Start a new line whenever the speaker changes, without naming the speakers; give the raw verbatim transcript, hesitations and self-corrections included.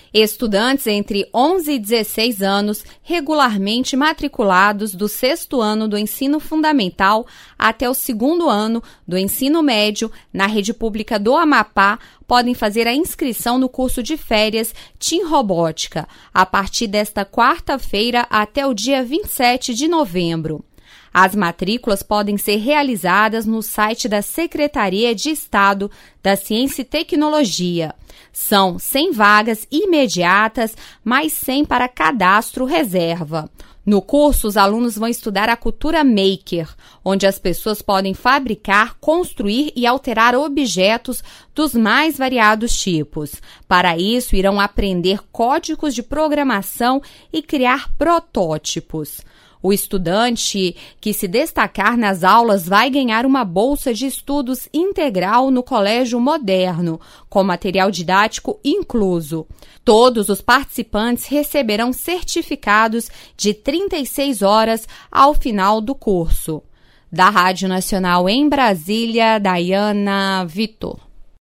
Estudantes entre onze e dezesseis anos, regularmente matriculados do sexto ano do ensino fundamental até o segundo ano do ensino médio na rede pública do Amapá, podem fazer a inscrição no curso de férias Team Robótica, a partir desta quarta-feira até o dia vinte e sete de novembro. As matrículas podem ser realizadas no site da Secretaria de Estado da Ciência e Tecnologia. São cem vagas imediatas, mais cem para cadastro reserva. No curso, os alunos vão estudar a cultura maker, onde as pessoas podem fabricar, construir e alterar objetos dos mais variados tipos. Para isso, irão aprender códigos de programação e criar protótipos. O estudante que se destacar nas aulas vai ganhar uma bolsa de estudos integral no Colégio Moderno, com material didático incluso. Todos os participantes receberão certificados de trinta e seis horas ao final do curso. Da Rádio Nacional em Brasília, Daiana Vitor.